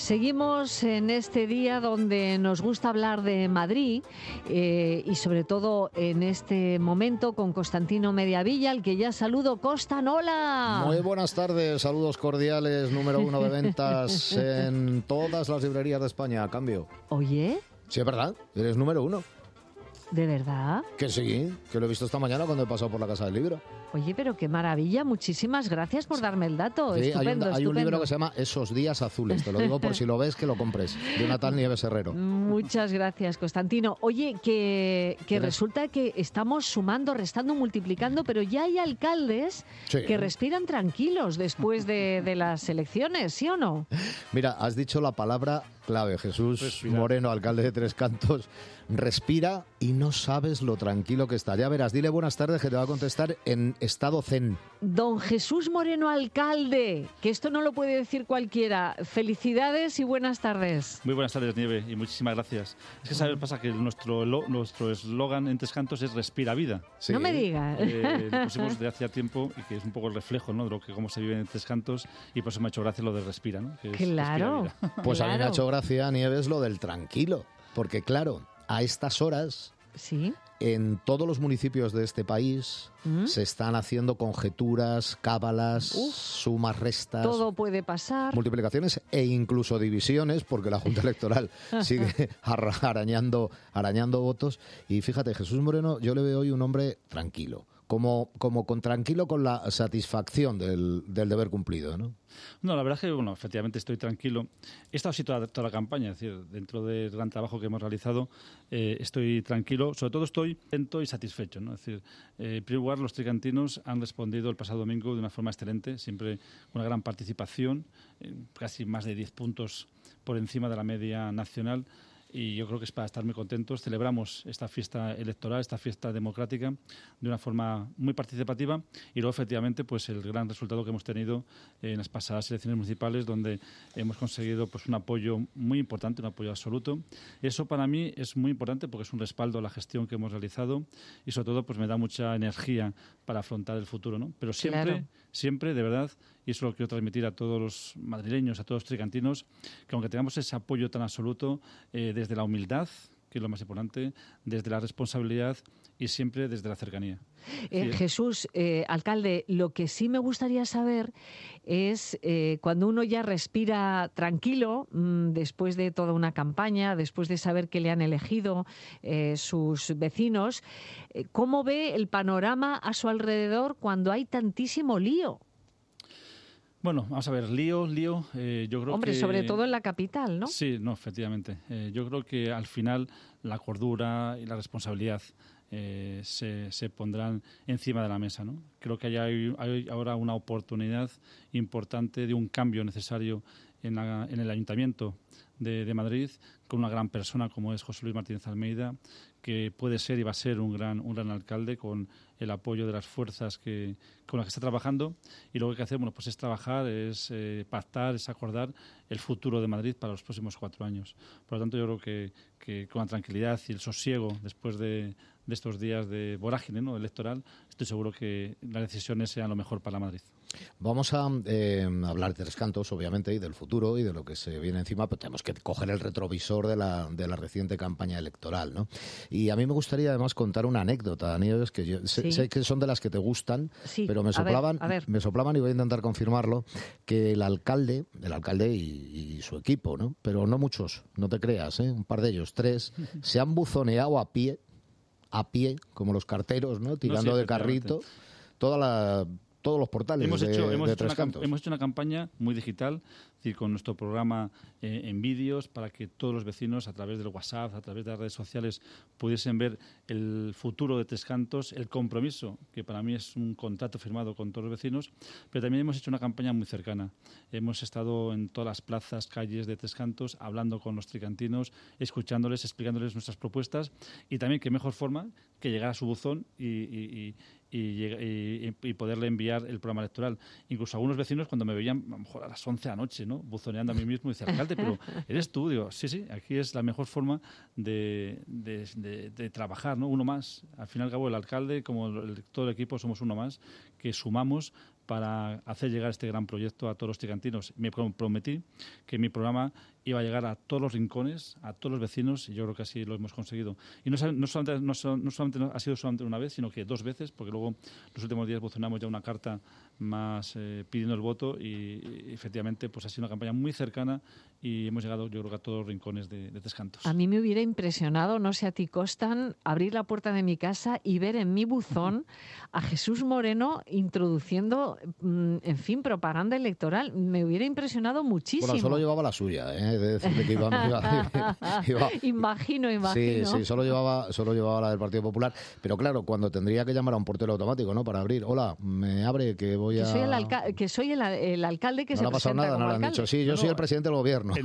Seguimos en este día donde nos gusta hablar de Madrid y sobre todo en este momento con Constantino Mediavilla, al que ya saludo. Costan, hola. Muy buenas tardes, saludos cordiales, número 1 de ventas en todas las librerías de España, a cambio. Oye. Sí, es verdad, eres número 1. ¿De verdad? Que sí, que lo he visto esta mañana cuando he pasado por la Casa del Libro. Oye, pero qué maravilla, muchísimas gracias por darme el dato. Sí, estupendo, hay un libro que se llama Esos días azules, te lo digo por si lo ves, que lo compres, de una tal Nieves Herrero. Muchas gracias, Constantino. Oye, que resulta que estamos sumando, restando, multiplicando, pero ya hay alcaldes que respiran tranquilos después de las elecciones, ¿sí o no? Mira, has dicho la palabra clave, Jesús Moreno, alcalde de Tres Cantos. Respira y no sabes lo tranquilo que está. Ya verás, dile buenas tardes que te va a contestar en estado zen. Don Jesús Moreno, alcalde, que esto no lo puede decir cualquiera. Felicidades y buenas tardes. Muy buenas tardes, Nieve, y muchísimas gracias. Es que sabes, pasa que nuestro eslogan en Tres Cantos es Respira Vida. Sí. No me digas. Lo pusimos de hace tiempo y que es un poco el reflejo, ¿no?, de lo que cómo se vive en Tres Cantos, y por eso me ha hecho gracia lo de Respira, ¿no? Que es claro. Respira Vida. Pues a mí me ha hecho gracia, Nieves, lo del tranquilo, porque claro, a estas horas, en todos los municipios de este país se están haciendo conjeturas, cábalas, sumas, restas. Todo puede pasar. Multiplicaciones e incluso divisiones, porque la Junta Electoral sigue arañando votos. Y fíjate, Jesús Moreno, yo le veo hoy un hombre tranquilo. Como tranquilo con la satisfacción del deber cumplido, ¿no? No, la verdad es que, efectivamente estoy tranquilo. He estado así toda la campaña, es decir, dentro del gran trabajo que hemos realizado, estoy tranquilo. Sobre todo estoy contento y satisfecho, ¿no? Es decir, en primer lugar, los tricantinos han respondido el pasado domingo de una forma excelente, siempre con una gran participación, casi más de 10 puntos por encima de la media nacional. Y yo creo que es para estar muy contentos. Celebramos esta fiesta electoral, esta fiesta democrática, de una forma muy participativa. Y luego, efectivamente, pues el gran resultado que hemos tenido en las pasadas elecciones municipales, donde hemos conseguido pues un apoyo muy importante, un apoyo absoluto. Eso para mí es muy importante porque es un respaldo a la gestión que hemos realizado y, sobre todo, pues me da mucha energía para afrontar el futuro, ¿no? Pero siempre, de verdad, y eso lo quiero transmitir a todos los madrileños, a todos los tricantinos, que aunque tengamos ese apoyo tan absoluto, desde la humildad, que es lo más importante, desde la responsabilidad y siempre desde la cercanía. Jesús, alcalde, lo que sí me gustaría saber es cuando uno ya respira tranquilo, después de toda una campaña, después de saber que le han elegido sus vecinos, ¿cómo ve el panorama a su alrededor cuando hay tantísimo lío? Bueno, vamos a ver, lío, yo creo que... sobre todo en la capital, ¿no? Sí, efectivamente. Yo creo que al final la cordura y la responsabilidad se pondrán encima de la mesa, ¿no? Creo que hay ahora una oportunidad importante de un cambio necesario en el Ayuntamiento de Madrid, con una gran persona como es José Luis Martínez Almeida, que puede ser y va a ser un gran alcalde, con el apoyo de las fuerzas con las que está trabajando. Y lo que hay que hacer pues es trabajar, es pactar, es acordar el futuro de Madrid para los próximos 4 años. Por lo tanto, yo creo que con la tranquilidad y el sosiego después de estos días de vorágine, ¿no?, electoral, estoy seguro que las decisiones sean lo mejor para Madrid. Vamos a hablar de Tres Cantos, obviamente, y del futuro y de lo que se viene encima, pero tenemos que coger el retrovisor de la reciente campaña electoral, ¿no? Y a mí me gustaría además contar una anécdota, Nieves, que yo sé que son de las que te gustan, pero me soplaban y voy a intentar confirmarlo, que el alcalde y su equipo, ¿no?, pero no muchos, no te creas, un par de ellos, 3, se han buzoneado a pie, como los carteros, ¿no?, tirando de carrito, todos los portales de Tres Cantos. Hemos hecho una campaña muy digital, es decir, con nuestro programa en vídeos, para que todos los vecinos, a través del WhatsApp, a través de las redes sociales, pudiesen ver el futuro de Tres Cantos, el compromiso, que para mí es un contrato firmado con todos los vecinos, pero también hemos hecho una campaña muy cercana. Hemos estado en todas las plazas, calles de Tres Cantos, hablando con los tricantinos, escuchándoles, explicándoles nuestras propuestas, y también qué mejor forma que llegar a su buzón y poderle enviar el programa electoral. Incluso algunos vecinos, cuando me veían a lo mejor a las 11 de la noche, ¿no?, buzoneando a mí mismo, dice: alcalde, pero ¿eres tú? Digo, sí, aquí es la mejor forma de trabajar, ¿no? Uno más. Al fin y al cabo, el alcalde, como todo el equipo, somos uno más, que sumamos para hacer llegar este gran proyecto a todos los tricantinos. Me comprometí que mi programa iba a llegar a todos los rincones, a todos los vecinos, y yo creo que así lo hemos conseguido. Y no solamente ha sido solamente una vez, sino que 2 veces, porque luego los últimos días evolucionamos ya una carta más pidiendo el voto y efectivamente pues ha sido una campaña muy cercana y hemos llegado yo creo que a todos los rincones de Tres Cantos. A mí me hubiera impresionado, no sé a ti, Costan, abrir la puerta de mi casa y ver en mi buzón a Jesús Moreno introduciendo, en fin, propaganda electoral. Me hubiera impresionado muchísimo. Bueno, solo llevaba la suya, de decirle que iba. Imagino. Sí, solo llevaba la del Partido Popular. Pero claro, cuando tendría que llamar a un portero automático, ¿no? Para abrir. Hola, me abre que voy a... Que soy el alcalde que no se le ha pasado nada, como no le alcalde. han dicho. Sí, yo soy el presidente del gobierno.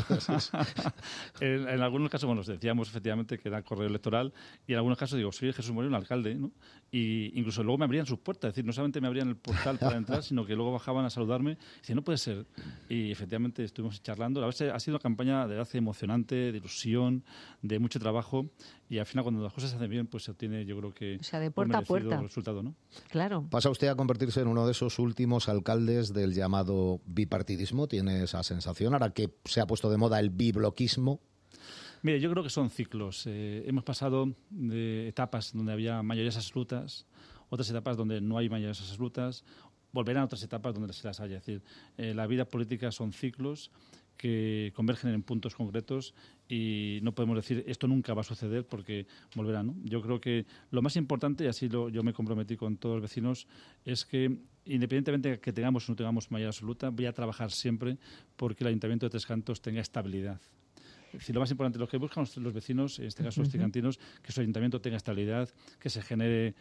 En algunos casos, bueno, decíamos efectivamente que era correo electoral y en algunos casos digo, soy Jesús Moreno, el alcalde, ¿no? Y incluso luego me abrían sus puertas, es decir, no solamente me abrían el portal para entrar, sino que luego bajaban a saludarme y decían, no puede ser. Y efectivamente estuvimos charlando. La verdad ha sido una campaña de verdad emocionante, de ilusión, de mucho trabajo y al final cuando las cosas se hacen bien, pues se obtiene, yo creo que de puerta a puerta resultado, ¿no? Claro. ¿Pasa usted a convertirse en uno de esos últimos alcaldes del llamado bipartidismo? ¿Tiene esa sensación ahora que se ha puesto de moda el bibloquismo? Mire, yo creo que son ciclos. Hemos pasado de etapas donde había mayorías absolutas, otras etapas donde no hay mayorías absolutas, volverán a otras etapas donde se las haya. Es decir, la vida política son ciclos que convergen en puntos concretos y no podemos decir esto nunca va a suceder porque volverá, ¿no? Yo creo que lo más importante, y así yo me comprometí con todos los vecinos, es que independientemente de que tengamos o no tengamos mayoría absoluta, voy a trabajar siempre porque el Ayuntamiento de Tres Cantos tenga estabilidad. Es decir, lo más importante, lo que buscan los vecinos, en este caso los tricantinos, que su ayuntamiento tenga estabilidad, que se genere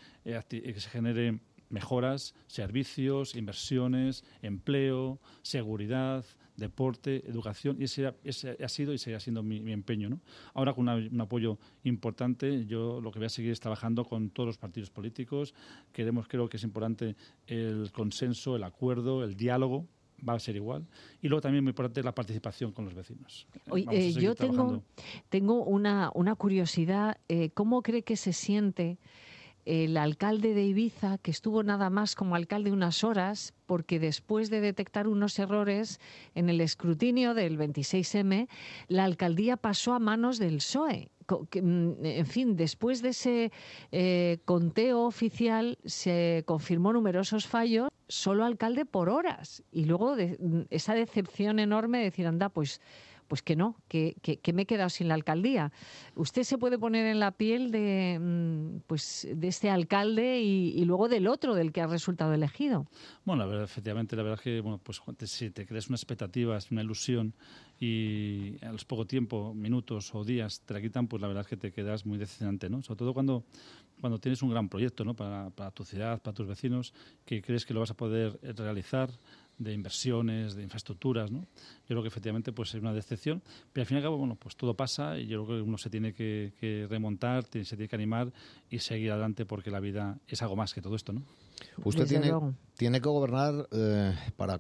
mejoras, servicios, inversiones, empleo, seguridad, deporte, educación, y ese ha sido y seguirá siendo mi empeño, ¿no? Ahora con un apoyo importante, yo lo que voy a seguir es trabajando con todos los partidos políticos. Creo que es importante el consenso, el acuerdo, el diálogo, va a ser igual. Y luego también muy importante la participación con los vecinos. Yo tengo una curiosidad. ¿Cómo cree que se siente el alcalde de Ibiza, que estuvo nada más como alcalde unas horas, porque después de detectar unos errores en el escrutinio del 26M, la alcaldía pasó a manos del PSOE? En fin, después de ese conteo oficial se confirmó numerosos fallos, solo alcalde por horas. Y luego esa decepción enorme de decir, anda, pues que no, que me he quedado sin la alcaldía. ¿Usted se puede poner en la piel de este alcalde y luego del otro, del que ha resultado elegido? Bueno, la verdad es que si te creas una expectativa, una ilusión y a los poco tiempo, minutos o días te la quitan, pues la verdad es que te quedas muy decepcionante, ¿no? Sobre todo cuando tienes un gran proyecto, ¿no? Para tu ciudad, para tus vecinos, que crees que lo vas a poder realizar, de inversiones, de infraestructuras, ¿no? Yo creo que efectivamente pues es una decepción, pero al fin y al cabo, pues todo pasa y yo creo que uno se tiene que remontar, se tiene que animar y seguir adelante porque la vida es algo más que todo esto, ¿no? Usted tiene que gobernar para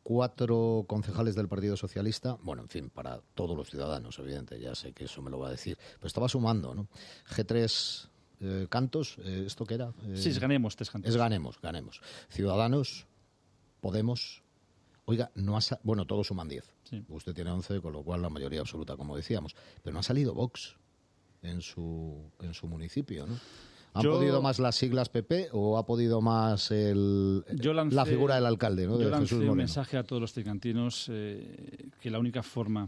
4 concejales del Partido Socialista, bueno, en fin, para todos los ciudadanos, evidente, ya sé que eso me lo va a decir, pero estaba sumando, ¿no? G3 Cantos, ¿esto qué era? Sí, es Ganemos, 3 Cantos. Es Ganemos. Ciudadanos, Podemos. Oiga, todos suman 10. Sí. Usted tiene 11, con lo cual la mayoría absoluta, como decíamos. Pero no ha salido Vox en su municipio, ¿no? ¿Han podido más las siglas PP o ha podido más la figura del alcalde, ¿no? Yo lancé un mensaje a todos los tricantinos que la única forma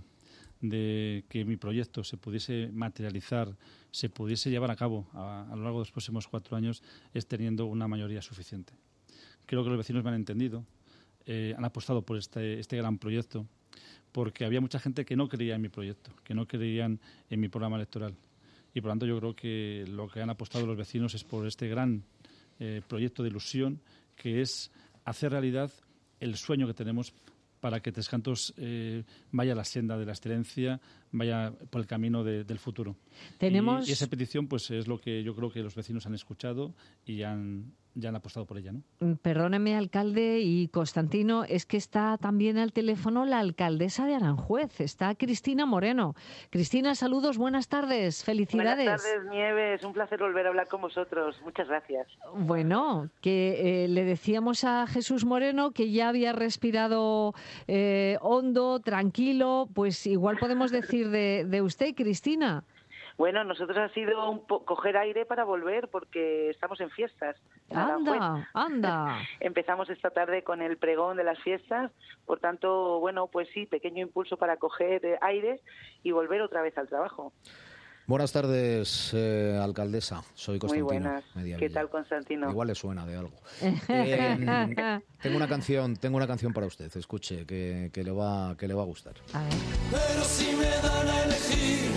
de que mi proyecto se pudiese materializar, se pudiese llevar a cabo a lo largo de los próximos 4 años es teniendo una mayoría suficiente. Creo que los vecinos me han entendido. Han apostado por este gran proyecto porque había mucha gente que no creía en mi proyecto, que no creían en mi programa electoral. Y por lo tanto yo creo que lo que han apostado los vecinos es por este gran proyecto de ilusión que es hacer realidad el sueño que tenemos para que Tres Cantos vaya a la senda de la excelencia, vaya por el camino del futuro. Y esa petición pues es lo que yo creo que los vecinos han escuchado y han ya han apostado por ella, ¿no? Perdóneme, alcalde, y Constantino, es que está también al teléfono la alcaldesa de Aranjuez, está Cristina Moreno. Cristina, saludos, buenas tardes, felicidades. Buenas tardes, Nieves, un placer volver a hablar con vosotros, muchas gracias. Bueno, que le decíamos a Jesús Moreno que ya había respirado hondo, tranquilo, pues igual podemos decir de usted, Cristina. Bueno, nosotros ha sido coger aire para volver porque estamos en fiestas. Anda. Empezamos esta tarde con el pregón de las fiestas, por tanto, bueno, pues sí, pequeño impulso para coger aire y volver otra vez al trabajo. Buenas tardes, alcaldesa. Soy Constantino. Muy buenas. ¿Qué tal, Constantino? Igual le suena de algo. Tengo una canción para usted. Escuche, que le va a gustar. A ver. Pero si me dan a elegir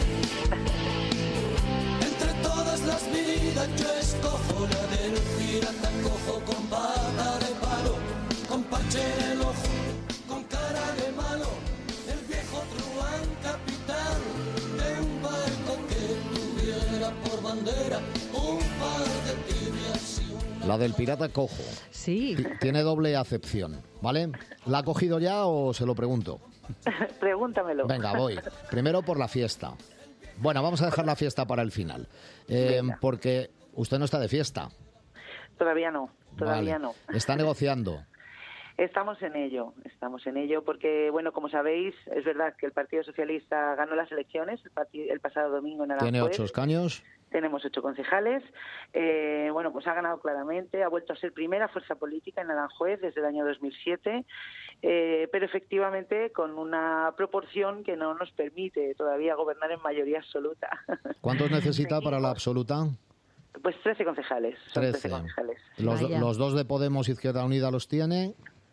entre todas las vidas, yo escojo la del pirata cojo con pata de palo, con parche en el ojo, con cara de malo, el viejo truán capitán de un barco que tuviera por bandera un par de tibias y una... La del pirata cojo. Sí. Tiene doble acepción, ¿vale? ¿La ha cogido ya o se lo pregunto? Pregúntamelo. Venga, voy. Primero por la fiesta. Bueno, vamos a dejar la fiesta para el final. Porque usted no está de fiesta. Todavía no. Vale. No. Está negociando. Estamos en ello porque, bueno, como sabéis, es verdad que el Partido Socialista ganó las elecciones el pasado domingo en Aranjuez. Tiene 8 escaños. Tenemos 8 concejales. Bueno, pues ha ganado claramente, ha vuelto a ser primera fuerza política en Aranjuez desde el año 2007, pero efectivamente con una proporción que no nos permite todavía gobernar en mayoría absoluta. ¿Cuántos necesita para la absoluta? Pues 13 concejales. Son 13 concejales. Los dos de Podemos Izquierda Unida los tiene.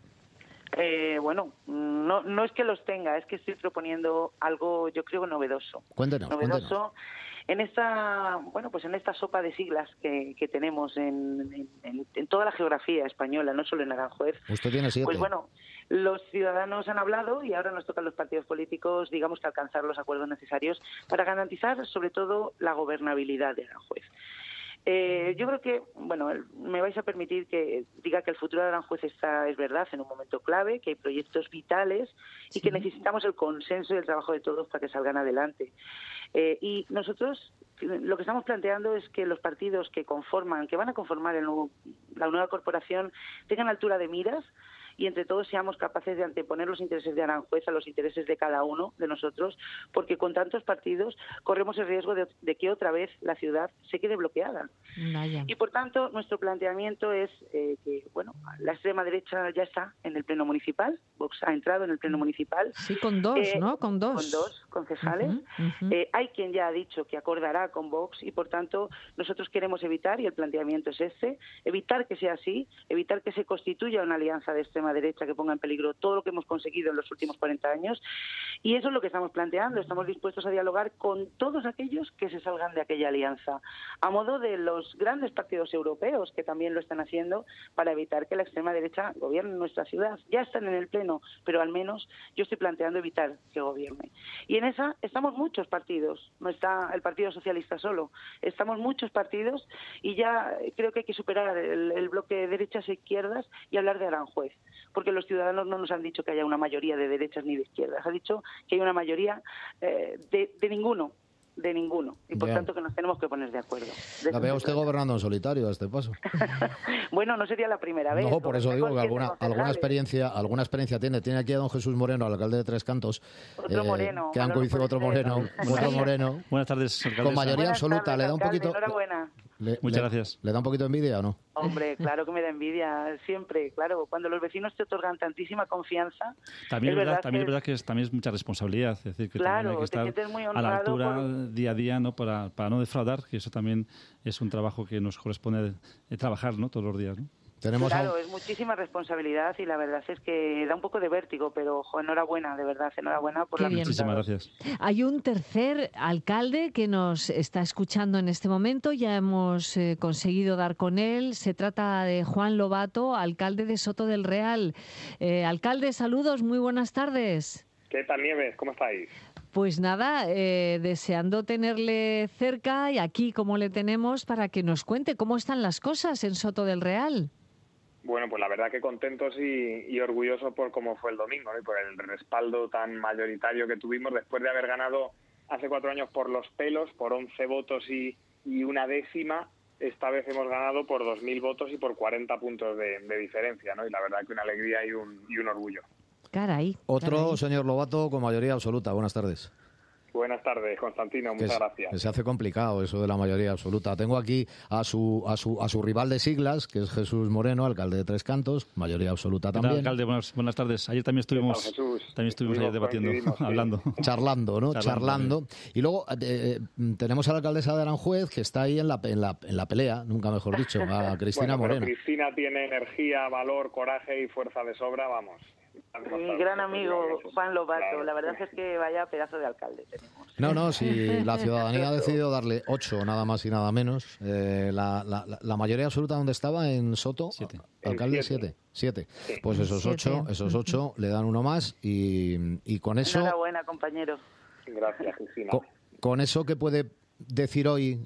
Bueno, no es que los tenga, es que estoy proponiendo algo, yo creo, novedoso. Cuéntenos. En esta, bueno, pues en esta sopa de siglas que tenemos en toda la geografía española, no solo en Aranjuez. Usted tiene 7. Pues bueno, los ciudadanos han hablado y ahora nos tocan los partidos políticos, digamos, que alcanzar los acuerdos necesarios para garantizar, sobre todo, la gobernabilidad de Aranjuez. Yo creo que, bueno, me vais a permitir que diga que el futuro de Aranjuez está, es verdad, en un momento clave, que hay proyectos vitales y que necesitamos el consenso y el trabajo de todos para que salgan adelante. Y nosotros lo que estamos planteando es que los partidos que van a conformar la nueva corporación tengan altura de miras y entre todos seamos capaces de anteponer los intereses de Aranjuez a los intereses de cada uno de nosotros, porque con tantos partidos corremos el riesgo de que otra vez la ciudad se quede bloqueada. Vaya. Y por tanto, nuestro planteamiento es que, bueno, la extrema derecha ya está en el pleno municipal, Vox ha entrado en el pleno municipal. Sí, con dos, ¿no? Con dos. Con 2 concejales. Hay quien ya ha dicho que acordará con Vox y, por tanto, nosotros queremos evitar, y el planteamiento es evitar que sea así, evitar que se constituya una alianza de extrema derecha que ponga en peligro todo lo que hemos conseguido en los últimos 40 años. Y eso es lo que estamos planteando. Estamos dispuestos a dialogar con todos aquellos que se salgan de aquella alianza, a modo de los grandes partidos europeos que también lo están haciendo para evitar que la extrema derecha gobierne nuestra ciudad. Ya están en el pleno, pero al menos yo estoy planteando evitar que gobierne. Y en esa estamos muchos partidos, no está el Partido Socialista solo, estamos muchos partidos y ya creo que hay que superar el bloque de derechas e izquierdas y hablar de Aranjuez, porque los ciudadanos no nos han dicho que haya una mayoría de derechas ni de izquierdas, ha dicho que hay una mayoría de ninguno. Y por tanto que nos tenemos que poner de acuerdo. La veo usted gobernando en solitario a este paso. Bueno, no sería la primera vez. No, por eso digo que alguna experiencia tiene. Tiene aquí a don Jesús Moreno, al alcalde de Tres Cantos. Otro Moreno. Que han coincidido otro Moreno. Buenas tardes, alcaldesa. Con mayoría absoluta. Tardes, le da un poquito. Enhorabuena. Muchas gracias. ¿Le da un poquito de envidia o no? Hombre, claro que me da envidia, siempre, claro. Cuando los vecinos te otorgan tantísima confianza... También es verdad que también es mucha responsabilidad, es decir, que claro, también hay que estar muy a la altura día a día, ¿no? Para no defraudar, que eso también es un trabajo que nos corresponde trabajar, ¿no? Todos los días, ¿no? Claro, es muchísima responsabilidad y la verdad es que da un poco de vértigo, pero enhorabuena, de verdad, enhorabuena por la Muchísimas gracias. Hay un tercer alcalde que nos está escuchando en este momento, ya hemos conseguido dar con él, se trata de Juan Lobato, alcalde de Soto del Real. Alcalde, saludos, muy buenas tardes. ¿Qué tal, Nieves? ¿Cómo estáis? Pues nada, deseando tenerle cerca y aquí como le tenemos para que nos cuente cómo están las cosas en Soto del Real. Bueno, pues la verdad que contentos y orgullosos por cómo fue el domingo, ¿no? Y por el respaldo tan mayoritario que tuvimos después de haber ganado hace 4 años por los pelos, por 11 votos y una décima. Esta vez hemos ganado por 2.000 votos y por 40 puntos de diferencia, ¿no? Y la verdad que una alegría y un orgullo. Caray. Otro, señor Lobato, con mayoría absoluta. Buenas tardes. Buenas tardes, Constantino, muchas gracias. Se hace complicado eso de la mayoría absoluta. Tengo aquí a su rival de siglas, que es Jesús Moreno, alcalde de Tres Cantos, mayoría absoluta también. Alcalde, buenas tardes. Ayer también estuvimos ayer debatiendo, hablando. Charlando, ¿no? Charlando. Y luego tenemos a la alcaldesa de Aranjuez, que está ahí en la pelea, nunca mejor dicho, a Cristina Moreno. Cristina tiene energía, valor, coraje y fuerza de sobra, vamos. Mi gran amigo Juan Lobato, claro. La verdad es que vaya pedazo de alcalde tenemos. No, si la ciudadanía ha decidido darle 8, nada más y nada menos. La mayoría absoluta, ¿dónde estaba? ¿En Soto? 7. Alcalde, 7. Sí. Pues esos 8 le dan uno más y con eso... Enhorabuena, compañero. Gracias, Cristina. Con eso, ¿qué puede decir hoy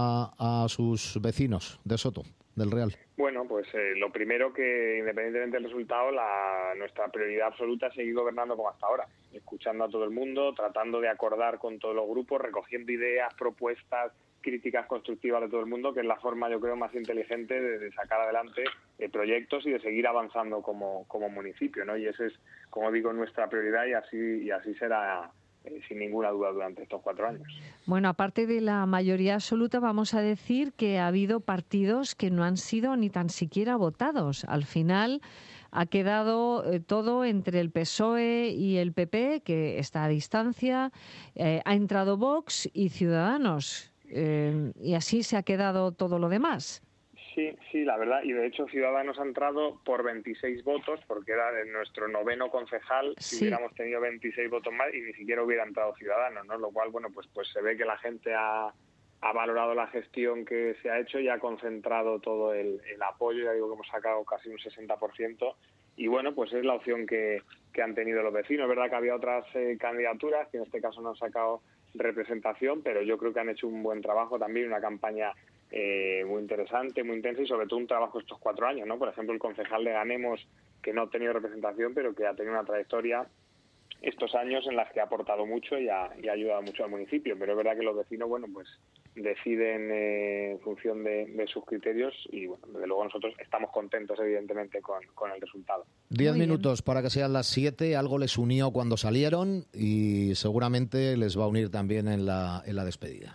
a sus vecinos de Soto, del Real? Bueno, pues lo primero que, independientemente del resultado, nuestra prioridad absoluta es seguir gobernando como hasta ahora, escuchando a todo el mundo, tratando de acordar con todos los grupos, recogiendo ideas, propuestas, críticas constructivas de todo el mundo, que es la forma, yo creo, más inteligente de sacar adelante proyectos y de seguir avanzando como municipio, ¿no? Y esa es, como digo, nuestra prioridad y así será sin ninguna duda durante estos 4 años. Bueno, aparte de la mayoría absoluta, vamos a decir que ha habido partidos que no han sido ni tan siquiera votados. Al final ha quedado todo entre el PSOE y el PP, que está a distancia, ha entrado Vox y Ciudadanos, y así se ha quedado todo lo demás. Sí, la verdad, y de hecho Ciudadanos ha entrado por 26 votos, porque era de nuestro 9º concejal, si hubiéramos tenido 26 votos más y ni siquiera hubiera entrado Ciudadanos, ¿no? Lo cual, bueno, pues se ve que la gente ha valorado la gestión que se ha hecho y ha concentrado todo el apoyo, ya digo que hemos sacado casi un 60%, y bueno, pues es la opción que han tenido los vecinos. Es verdad que había otras candidaturas que en este caso no han sacado representación, pero yo creo que han hecho un buen trabajo también, una campaña muy interesante, muy intensa y sobre todo un trabajo estos 4 años, ¿no? Por ejemplo, el concejal de Ganemos, que no ha tenido representación, pero que ha tenido una trayectoria estos años en las que ha aportado mucho y ha ayudado mucho al municipio. Pero es verdad que los vecinos, bueno, pues deciden en función de sus criterios y, bueno, desde luego nosotros estamos contentos, evidentemente, con el resultado. 10 minutos para que sean las 7. Algo les unió cuando salieron y seguramente les va a unir también en la despedida.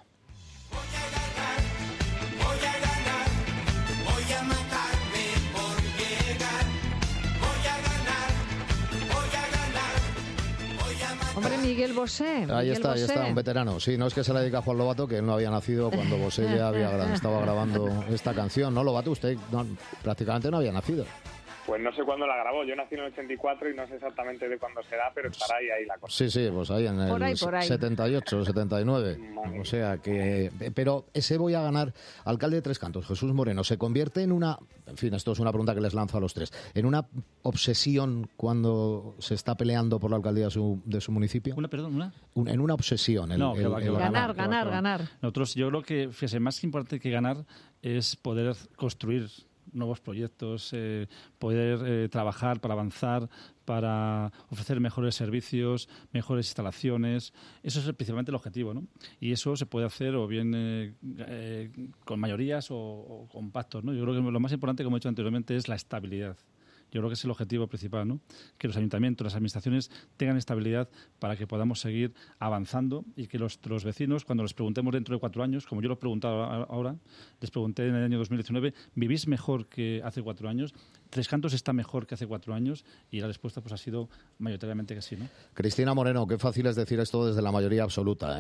Hombre, Miguel Bosé. Ahí está, un veterano. Sí, no es que se la dedica a Juan Lobato, que él no había nacido cuando Bosé ya estaba grabando esta canción. ¿No, Lobato? Usted prácticamente no había nacido. Pues no sé cuándo la grabó. Yo nací en el 84 y no sé exactamente de cuándo será, pero estará ahí la cosa. Sí, pues ahí en el por ahí. 78, 79. O sea que... Pero ese voy a ganar, alcalde de Tres Cantos, Jesús Moreno, ¿se convierte en una... En fin, esto es una pregunta que les lanzo a los tres. ¿En una obsesión cuando se está peleando por la alcaldía de su municipio? En una obsesión. Ganar. Nosotros, yo creo que, fíjese, más importante que ganar es poder construir nuevos proyectos, poder trabajar para avanzar, para ofrecer mejores servicios, mejores instalaciones. Eso es principalmente el objetivo, ¿no? Y eso se puede hacer o bien con mayorías o con pactos, ¿no? Yo creo que lo más importante, como he dicho anteriormente, es la estabilidad. Yo creo que es el objetivo principal, ¿no? Que los ayuntamientos, las administraciones tengan estabilidad para que podamos seguir avanzando y que los vecinos, cuando les preguntemos dentro de 4 años, como yo lo he preguntado ahora, les pregunté en el año 2019, ¿vivís mejor que hace 4 años? ¿Tres Cantos está mejor que hace 4 años? Y la respuesta pues ha sido mayoritariamente que sí, ¿no? Cristina Moreno, qué fácil es decir esto desde la mayoría absoluta, ¿eh?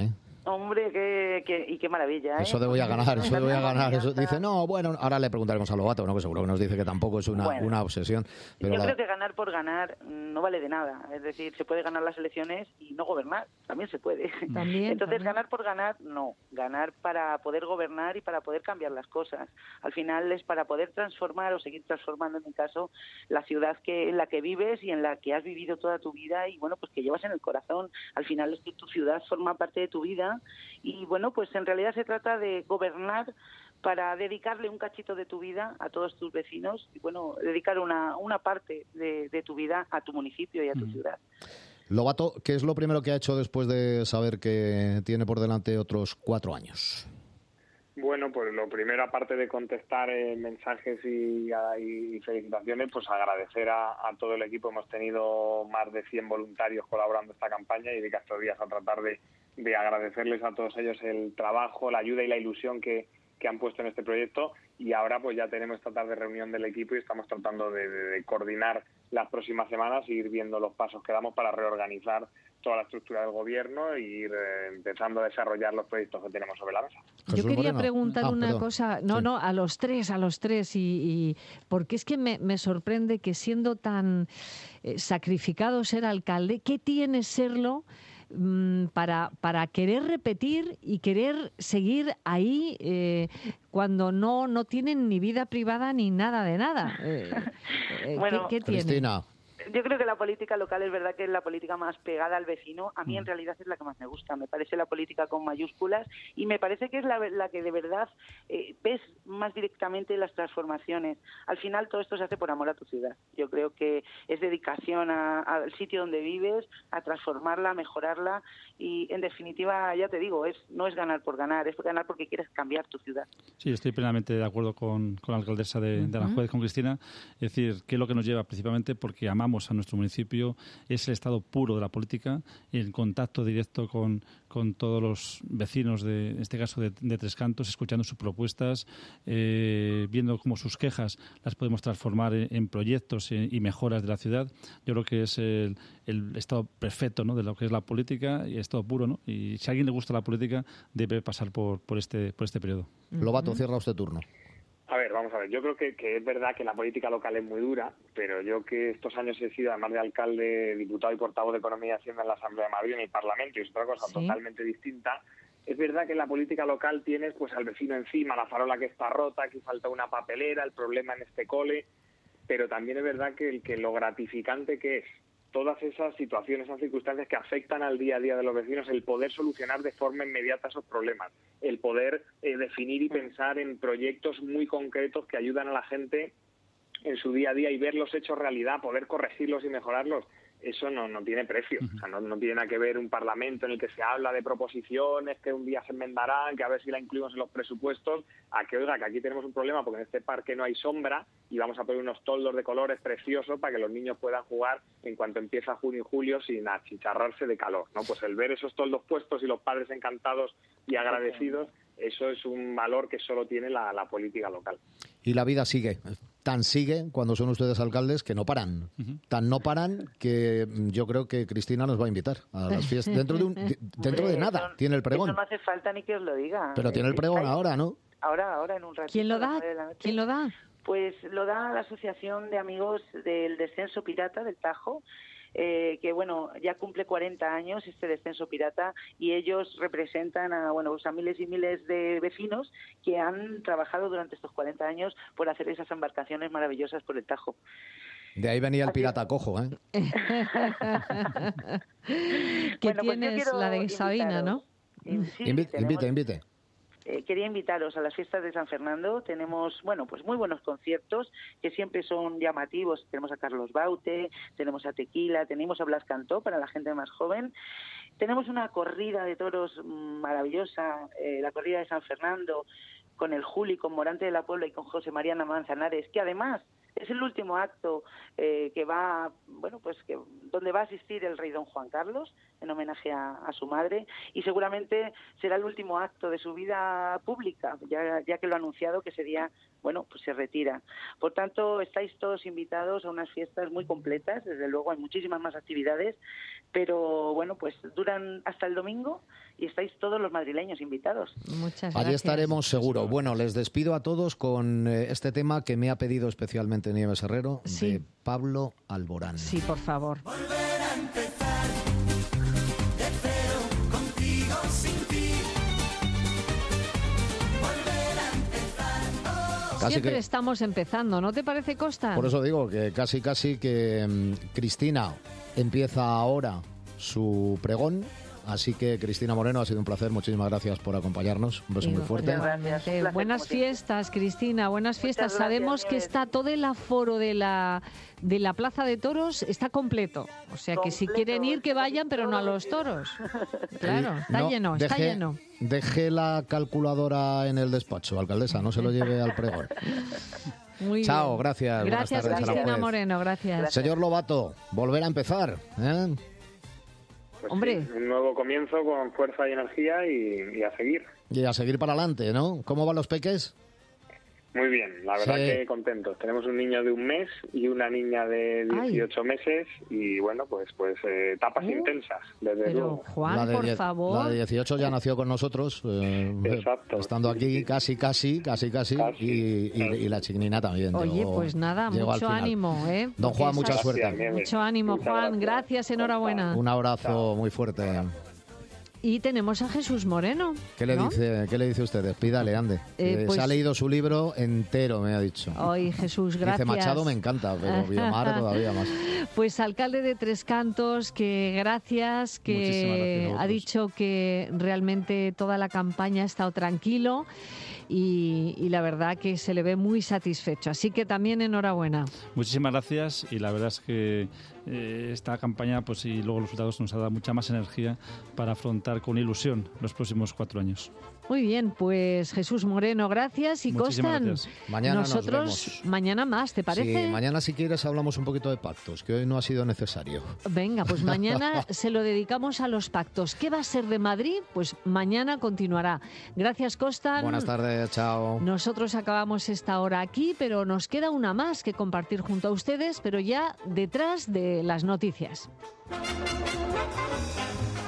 Hombre, qué maravilla, ¿eh? Eso de voy a ganar, eso de voy a ganar. Eso dice, no, bueno, ahora le preguntaremos a Lobato, ¿no? Que seguro que nos dice que tampoco es una obsesión. Pero yo creo que ganar por ganar no vale de nada. Es decir, se puede ganar las elecciones y no gobernar. También se puede. Entonces, ganar por ganar, no. Ganar para poder gobernar y para poder cambiar las cosas. Al final es para poder transformar o seguir transformando, en mi caso, la ciudad en la que vives y en la que has vivido toda tu vida y, bueno, pues que llevas en el corazón. Al final es que tu ciudad forma parte de tu vida. Y bueno, pues en realidad se trata de gobernar para dedicarle un cachito de tu vida a todos tus vecinos y bueno, dedicar una parte de tu vida a tu municipio y a tu ciudad. Lobato, ¿qué es lo primero que ha hecho después de saber que tiene por delante otros 4 años? Bueno, pues lo primero, aparte de contestar mensajes y felicitaciones, pues agradecer a todo el equipo. Hemos tenido más de 100 voluntarios colaborando en esta campaña y dedicar estos días a tratar de agradecerles a todos ellos el trabajo, la ayuda y la ilusión que han puesto en este proyecto. Y ahora pues ya tenemos esta tarde reunión del equipo y estamos tratando de coordinar las próximas semanas e ir viendo los pasos que damos para reorganizar toda la estructura del gobierno e ir empezando a desarrollar los proyectos que tenemos sobre la mesa. Yo quería preguntar una cosa, a los tres, y porque es que me sorprende que siendo tan sacrificado ser alcalde, ¿qué tiene serlo para querer repetir y querer seguir ahí cuando no tienen ni vida privada ni nada de nada? Bueno, ¿qué tiene? Cristina. Yo creo que la política local es verdad que es la política más pegada al vecino. A mí en realidad es la que más me gusta. Me parece la política con mayúsculas y me parece que es la que de verdad ves más directamente las transformaciones. Al final todo esto se hace por amor a tu ciudad. Yo creo que es dedicación al sitio donde vives, a transformarla, a mejorarla y en definitiva, ya te digo, no es ganar por ganar, es ganar porque quieres cambiar tu ciudad. Sí, estoy plenamente de acuerdo con la alcaldesa de Aranjuez, con Cristina. Es decir, que es lo que nos lleva principalmente porque amamos a nuestro municipio, es el estado puro de la política, el contacto directo con todos los vecinos, en este caso de Tres Cantos, escuchando sus propuestas, viendo cómo sus quejas las podemos transformar en proyectos y mejoras de la ciudad. Yo creo que es el estado perfecto, ¿no?, de lo que es la política y estado puro, ¿no? Y si a alguien le gusta la política, debe pasar por este periodo. Lobato, cierra usted turno. A ver, vamos a ver, yo creo que es verdad que la política local es muy dura, pero yo que estos años he sido, además de alcalde, diputado y portavoz de Economía y Hacienda en la Asamblea de Madrid, en el Parlamento, y es otra cosa totalmente distinta, es verdad que en la política local tienes pues al vecino encima, la farola que está rota, que falta una papelera, el problema en este cole, pero también es verdad que lo gratificante que es todas esas situaciones, esas circunstancias que afectan al día a día de los vecinos, el poder solucionar de forma inmediata esos problemas, el poder definir y pensar en proyectos muy concretos que ayudan a la gente en su día a día y verlos hechos realidad, poder corregirlos y mejorarlos. Eso no tiene precio. O sea, no tiene nada que ver un parlamento en el que se habla de proposiciones que un día se enmendarán, que a ver si la incluimos en los presupuestos, a que, oiga, que aquí tenemos un problema porque en este parque no hay sombra y vamos a poner unos toldos de colores preciosos para que los niños puedan jugar en cuanto empieza junio y julio sin achicharrarse de calor, ¿no? Pues el ver esos toldos puestos y los padres encantados y agradecidos, eso es un valor que solo tiene la política local. Y la vida sigue. Tan sigue cuando son ustedes alcaldes que no paran. Tan no paran que yo creo que Cristina nos va a invitar a las fiestas. Dentro de nada tiene el pregón. Eso no hace falta ni que os lo diga. Pero tiene el pregón ahora, ¿no? Ahora, en un ratito. ¿Quién lo da? ¿Quién lo da? Pues lo da la Asociación de Amigos del Descenso Pirata del Tajo, que bueno, ya cumple 40 años este descenso pirata y ellos representan a miles y miles de vecinos que han trabajado durante estos 40 años por hacer esas embarcaciones maravillosas por el Tajo. De ahí venía el pirata cojo, ¿eh? Que tienes la de Sabina, ¿no? Sí, invite. Quería invitaros a las fiestas de San Fernando. Tenemos, pues muy buenos conciertos que siempre son llamativos. Tenemos a Carlos Baute, tenemos a Tequila, tenemos a Blas Cantó para la gente más joven. Tenemos una corrida de toros maravillosa, la corrida de San Fernando, con el Juli, con Morante de la Puebla y con José María Manzanares, que además Es el último acto que va, bueno, pues donde va a asistir el rey don Juan Carlos en homenaje a su madre, y seguramente será el último acto de su vida pública, ya que lo ha anunciado que ese día, bueno, pues se retira. Por tanto, estáis todos invitados a unas fiestas muy completas, desde luego hay muchísimas más actividades, pero bueno, pues duran hasta el domingo y estáis todos los madrileños invitados. Muchas gracias. Allí estaremos seguro. Bueno, les despido a todos con este tema que me ha pedido especialmente Nieves Herrero, de Pablo Alborán. Sí, por favor. Volver a empezar de cero, contigo, sin ti. Volver a empezar. Siempre estamos empezando, ¿no te parece, Costa? Por eso digo que casi que Cristina empieza ahora su pregón. Así que, Cristina Moreno, ha sido un placer. Muchísimas gracias por acompañarnos. Un beso muy fuerte. Buenas fiestas, Cristina. Buenas fiestas. Muchas Sabemos gracias, que Nieves. está todo el aforo de la Plaza de Toros, está completo. O sea que si Completo, quieren ir, que vayan, pero no a los toros. Claro, está No, lleno, está lleno. Deje la calculadora en el despacho, alcaldesa, no se lo lleve al pregón. Muy Chao, bien. gracias. Buenas Gracias, tardes, Cristina Aranjuez. Moreno, gracias. Señor Lobato, volver a empezar, ¿eh? Pues Hombre. sí, un nuevo comienzo con fuerza y energía y a seguir. Y a seguir para adelante, ¿no? ¿Cómo van los peques? Muy bien, la verdad Sí. que contentos. Tenemos un niño de 1 mes y una niña de 18 meses y bueno, pues etapas intensas, desde Pero, luego. Juan, La de por 10 favor. La de 18 ya nació con nosotros, Exacto. estando aquí casi, y la chiquinina también. Oye, llegó- pues nada, llegó al mucho final. ánimo, ¿eh? Don Porque Juan, mucha esas- suerte. Gracias, Nieves. Mucho ánimo, Muchas Juan. Gracias, enhorabuena. Un abrazo muy fuerte. Y tenemos a Jesús Moreno. ¿Qué le ¿no? dice usted? Despídale, ande. Pues- Se ha leído su libro entero, me ha dicho. Ay, Jesús, gracias. Dice Machado me encanta, pero Biomar todavía más. Pues alcalde de Tres Cantos, que gracias, Muchísimas gracias a que vosotros. ha dicho que realmente toda la campaña ha estado tranquilo y la verdad que se le ve muy satisfecho. Así que también enhorabuena. Muchísimas gracias y la verdad es que esta campaña pues y luego los resultados nos ha dado mucha más energía para afrontar con ilusión los próximos 4 años. Muy bien, pues Jesús Moreno, gracias. Y Muchísimas Costan, gracias. Mañana nos nosotros vemos. mañana más, ¿te parece? Sí, mañana si quieres hablamos un poquito de pactos, que hoy no ha sido necesario. Venga, pues mañana se lo dedicamos a los pactos. ¿Qué va a ser de Madrid? Pues mañana continuará. Gracias, Costan. Buenas tardes, chao. Nosotros acabamos esta hora aquí, pero nos queda una más que compartir junto a ustedes, pero ya detrás de las noticias.